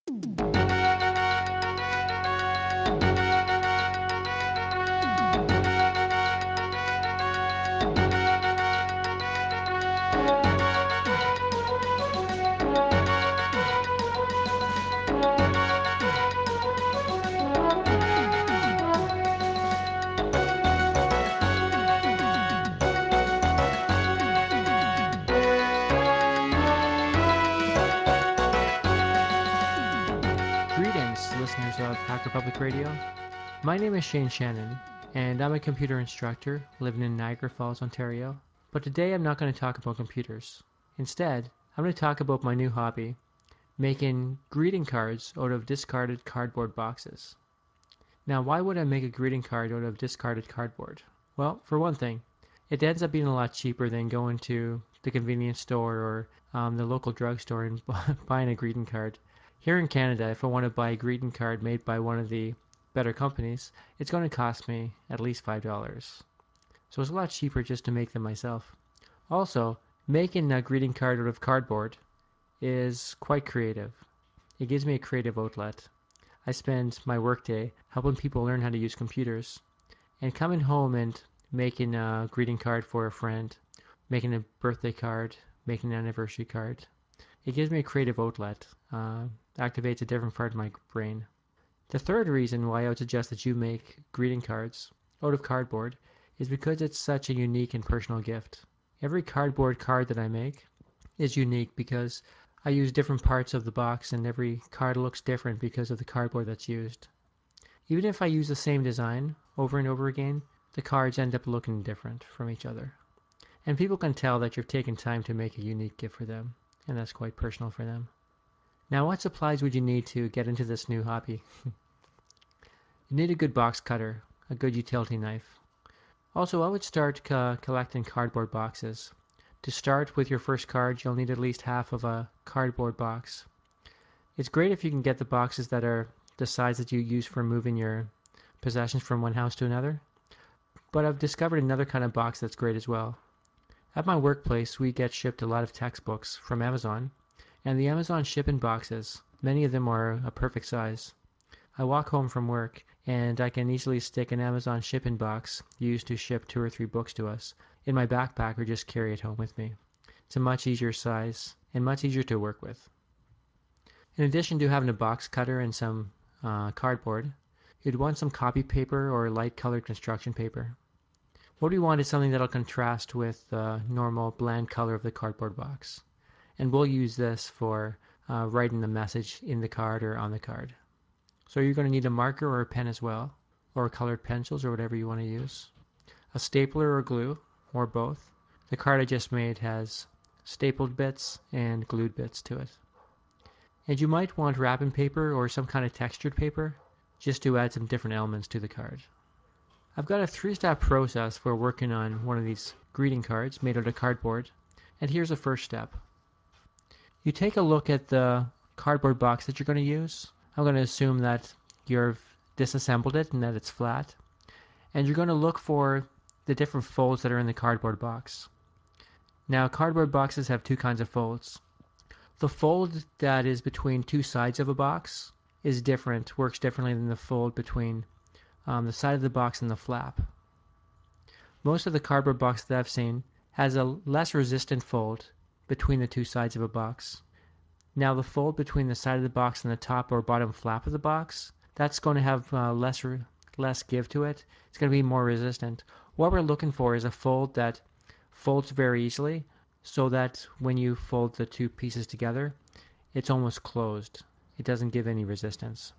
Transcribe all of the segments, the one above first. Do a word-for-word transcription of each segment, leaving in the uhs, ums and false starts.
Greetings, listeners of Hacker Public Radio. My name is Shane Shannon, and I'm a computer instructor living in Niagara Falls, Ontario. But today I'm not going to talk about computers. Instead, I'm going to talk about my new hobby, making greeting cards out of discarded cardboard boxes. Now, why would I make a greeting card out of discarded cardboard? Well, for one thing, it ends up being a lot cheaper than going to the convenience store or um, the local drugstore and buying a greeting card. Here in Canada, if I want to buy a greeting card made by one of the better companies, it's going to cost me at least five dollars. So it's a lot cheaper just to make them myself. Also, making a greeting card out of cardboard is quite creative. It gives me a creative outlet. I spend my workday helping people learn how to use computers, and coming home and making a greeting card for a friend, making a birthday card, making an anniversary card. It gives me a creative outlet, uh, activates a different part of my brain. The third reason why I would suggest that you make greeting cards out of cardboard is because it's such a unique and personal gift. Every cardboard card that I make is unique because I use different parts of the box and every card looks different because of the cardboard that's used. Even if I use the same design over and over again, the cards end up looking different from each other. And people can tell that you've taken time to make a unique gift for them, and that's quite personal for them. Now, what supplies would you need to get into this new hobby? You need a good box cutter, a good utility knife. Also, I would start co- collecting cardboard boxes. To start with your first card, you'll need at least half of a cardboard box. It's great if you can get the boxes that are the size that you use for moving your possessions from one house to another. But I've discovered another kind of box that's great as well. At my workplace, we get shipped a lot of textbooks from Amazon, and the Amazon shipping boxes, many of them are a perfect size. I walk home from work, and I can easily stick an Amazon shipping box used to ship two or three books to us in my backpack or just carry it home with me. It's a much easier size and much easier to work with. In addition to having a box cutter and some uh, cardboard, you'd want some copy paper or light colored construction paper. What we want is something that'll contrast with the normal bland color of the cardboard box. And we'll use this for uh, writing the message in the card or on the card. So you're going to need a marker or a pen as well, or colored pencils or whatever you want to use. A stapler or glue, or both. The card I just made has stapled bits and glued bits to it. And you might want wrapping paper or some kind of textured paper, just to add some different elements to the card. I've got a three-step process for working on one of these greeting cards made out of cardboard, and here's the first step. You take a look at the cardboard box that you're going to use. I'm going to assume that you've disassembled it and that it's flat. And you're going to look for the different folds that are in the cardboard box. Now, cardboard boxes have two kinds of folds. The fold that is between two sides of a box is different, works differently than the fold between um, the side of the box and the flap. Most of the cardboard box that I've seen has a less resistant fold between the two sides of a box. Now the fold between the side of the box and the top or bottom flap of the box, that's going to have uh, less, less give to it. It's going to be more resistant. What we're looking for is a fold that folds very easily so that when you fold the two pieces together, it's almost closed. It doesn't give any resistance.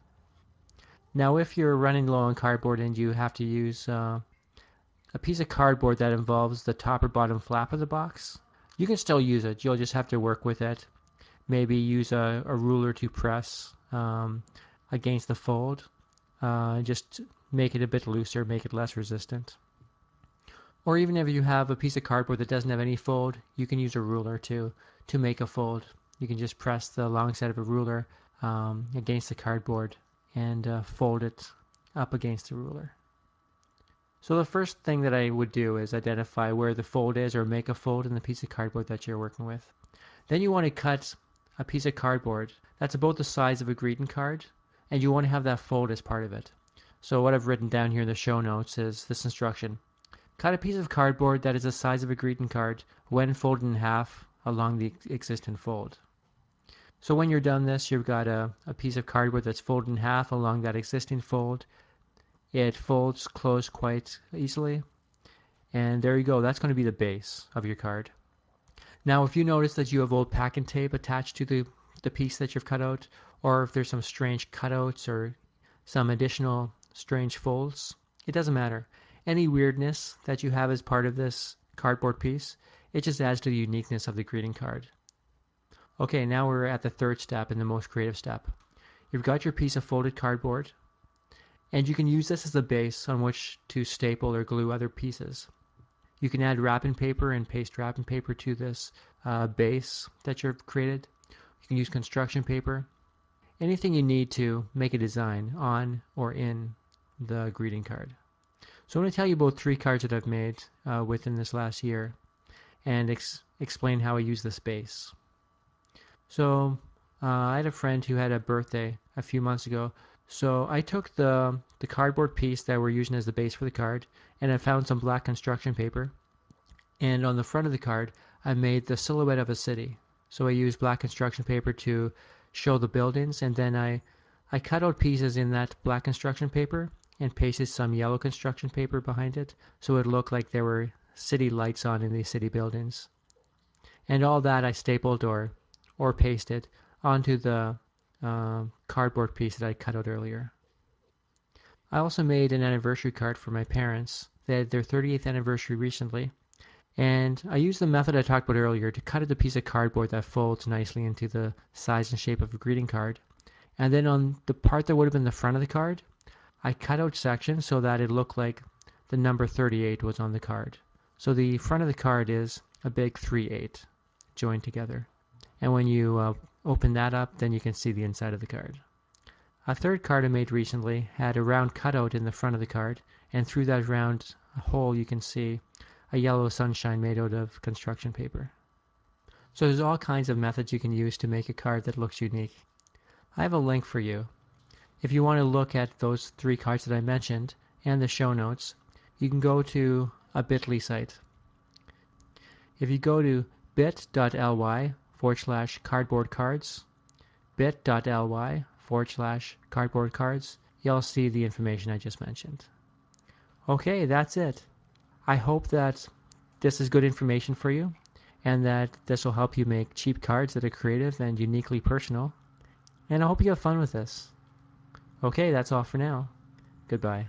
Now if you're running low on cardboard and you have to use uh, a piece of cardboard that involves the top or bottom flap of the box, you can still use it. You'll just have to work with it. Maybe use a, a ruler to press um, against the fold. Uh, just make it a bit looser, make it less resistant. Or even if you have a piece of cardboard that doesn't have any fold, you can use a ruler to, to make a fold. You can just press the long side of a ruler um, against the cardboard and uh, fold it up against the ruler. So the first thing that I would do is identify where the fold is or make a fold in the piece of cardboard that you're working with. Then you want to cut a piece of cardboard that's about the size of a greeting card, and you want to have that fold as part of it. So what I've written down here in the show notes is this instruction. Cut a piece of cardboard that is the size of a greeting card when folded in half along the existing fold. So when you're done this, you've got a, a piece of cardboard that's folded in half along that existing fold. It folds closed quite easily. And there you go. That's going to be the base of your card. Now, if you notice that you have old packing tape attached to the, the piece that you've cut out, or if there's some strange cutouts or some additional strange folds, it doesn't matter. Any weirdness that you have as part of this cardboard piece, it just adds to the uniqueness of the greeting card. Okay, now we're at the third step and the most creative step. You've got your piece of folded cardboard, and you can use this as a base on which to staple or glue other pieces. You can add wrapping paper and paste wrapping paper to this uh, base that you've created. You can use construction paper. Anything you need to make a design on or in the greeting card. So I'm going to tell you about three cards that I've made uh, within this last year and ex explain how I use this base. So uh, I had a friend who had a birthday a few months ago. So I took the, the cardboard piece that we're using as the base for the card, and I found some black construction paper. And on the front of the card, I made the silhouette of a city. So I used black construction paper to show the buildings, and then I, I cut out pieces in that black construction paper and pasted some yellow construction paper behind it, so it looked like there were city lights on in these city buildings. And all that I stapled or, or pasted onto the uh, cardboard piece that I cut out earlier. I also made an anniversary card for my parents. They had their thirtieth anniversary recently, and I used the method I talked about earlier to cut out a piece of cardboard that folds nicely into the size and shape of a greeting card. And then on the part that would have been the front of the card, I cut out sections so that it looked like the number thirty-eight was on the card. So the front of the card is a big three eight joined together. And when you uh, open that up, then you can see the inside of the card. A third card I made recently had a round cutout in the front of the card, and through that round hole you can see a yellow sunshine made out of construction paper. So there's all kinds of methods you can use to make a card that looks unique. I have a link for you. If you want to look at those three cards that I mentioned and the show notes, you can go to a bit dot l y site. If you go to bit.ly forward slash cardboard cards, bit.ly forward slash cardboard cards, you'll see the information I just mentioned. Okay, that's it. I hope that this is good information for you and that this will help you make cheap cards that are creative and uniquely personal. And I hope you have fun with this. Okay, that's all for now. Goodbye.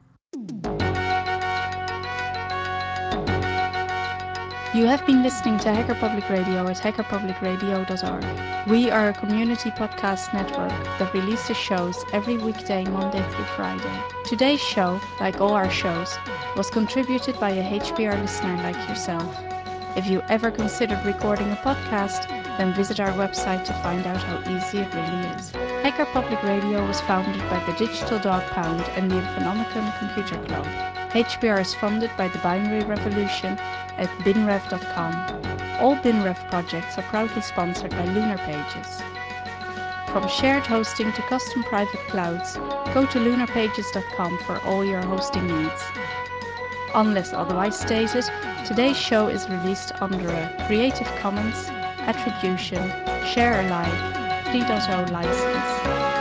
You have been listening to Hacker Public Radio at hacker public radio dot org. We are a community podcast network that releases shows every weekday, Monday through Friday. Today's show, like all our shows, was contributed by a H P R listener like yourself. If you ever considered recording a podcast, then visit our website to find out how easy it really is. Hacker Public Radio was founded by the Digital Dog Pound and the Infonomicon Computer Club. H P R is funded by the Binary Revolution at binrev dot com. All BinRev projects are proudly sponsored by Lunar Pages. From shared hosting to custom private clouds, go to lunar pages dot com for all your hosting needs. Unless otherwise stated, today's show is released under a Creative Commons Attribution Share Alike three point oh license.